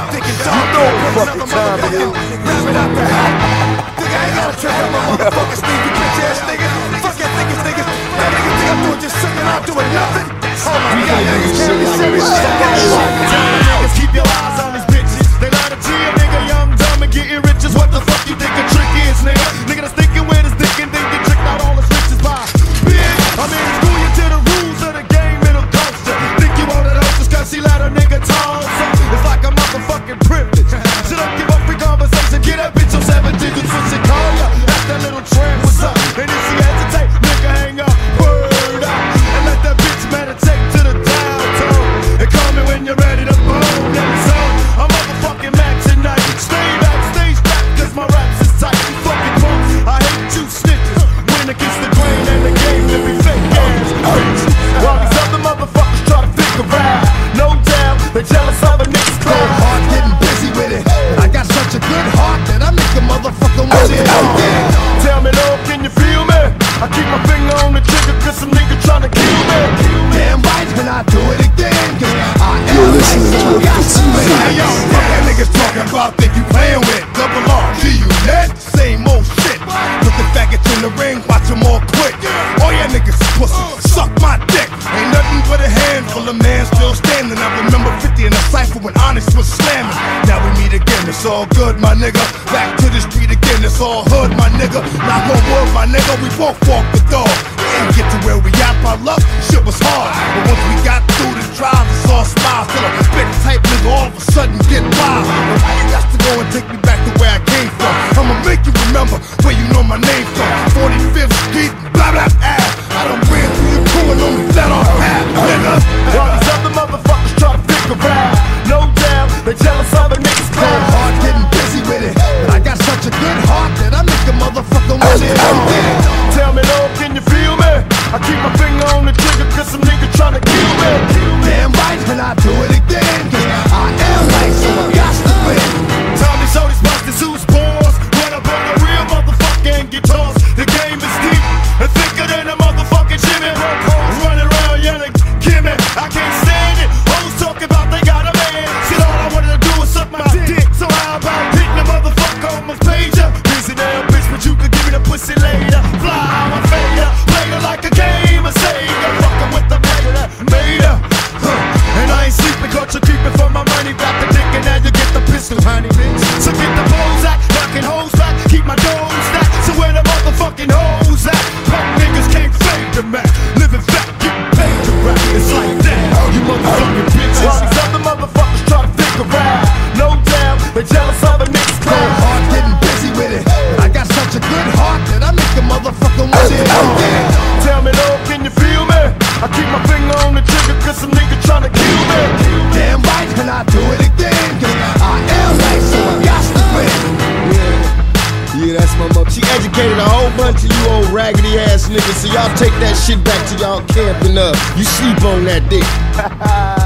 Thinking dog, you know what fucking time it is. Grab it out the hat. Nigga, I ain't gotta trick on motherfucking Steve, you bitch ass nigga. Fuck that niggas. That nigga think I'm doing just sitting out doing nothing. Oh my God, niggas can't be serious. Niggas keep your eyes on these bitches. They lie to you, nigga, young, dumb, and getting riches. What the fuck you think a trick is, nigga? Nigga that's thinking with his dick and think they tricked out all his riches by bitch. I mean, school you to the rules of the game, it'll cost you. Think you want it out just cause she let a nigga talk. So it's like a motherfucking privilege. So don't give up free conversation. Get that bitch on 7 digits when she call ya. Ask that little tramp what's up. And if she hesitate, nigga hang up, word up. And let that bitch meditate to the downtown. And call me when you're ready to bone. And it's on. I'm motherfucking Max tonight. Stay backstage back cause my raps is tight. You fucking punks, I hate you snitches. When against the grain and the game, let me fake ass bitch. While these other motherfuckers try to figure out. No doubt, they jealous of a nigga's cold heart. Getting busy with it. I got such a good heart that I make a motherfucker want it. Tell me, Lord, can you feel me? I keep my finger on the trigger cause some nigga tryna kill me. Damn right, and I do it again. Cause I am listening to a pussy man. Hey yo, fuck that niggas talking about think you playing with. Double R, G you net? Same old shit. Put the faggots in the ring, watch them all quit. All ya niggas pussy, suck my dick. Ain't nothing but a handful of man still standing. I remember 50 in a cypher when Onyx was slamming. Now we meet again, it's all good, my nigga. Back to the street again, it's all hood, my nigga. Knock on wood, my nigga, we won't walk the dog. Didn't get to where we at by luck, shit was hard. But once we got through the trial, it's all smiles. Till a big type nigga all of a sudden get wild. But why you got to go and take me back to where I came from? I'ma make you remember where you know my name from. 45th Street, blah blah ass. I done ran through your crew and only flat on half, nigga. While these other motherfuckers try to figure out. No doubt, they jealous of a nigga's cold heart. Getting busy with it. I got such a good heart that I make a motherfucker want it. Tell me, Lord, can you feel me? I keep my finger on the trigger cause some nigga tryna kill me. Damn right, and I do it again. Cause I am right, so I got to win. Time to show these busters who's boss. Run up on a real motherfucker and get tossed. The game is deep and thicker than a motherfucking Jimmy. Hoes running around yelling, Kimmy. I can't stand it. Hoes talking about they got a man. Shit, all I wanted to do was suck my dick. So how about hitting the motherfucker on my pager? Busy damn bitch, but you could give me the pussy later. Fly, I'm a fader. Play her like a game of Sega. Fucking with the made her. And I ain't sleeping, caught you creeping for my money. Back the dick and now you get the pistol, honey, bitch. So get the balls out, knocking hoes back. Keep my doors stacked, so where the motherfucking hoes at? Punk niggas can't fade the Mac. Living fat, getting paid to rap. It's like that, you motherfucking bitches. While these other motherfuckers try to figure out. No doubt, they jealous of a nigga's cold heart. Getting busy with it. I got such a good heart that I make a motherfucker want it. Tell me, Lord, can you feel me? I keep my finger on the trigger cause some nigga tryna kill me. Damn right, and I do it again. Cause I am right, so I got to win. Yeah, that's my mom. She educated a whole bunch of you old raggedy ass niggas. So y'all take that shit back to y'all camping up. You sleep on that dick.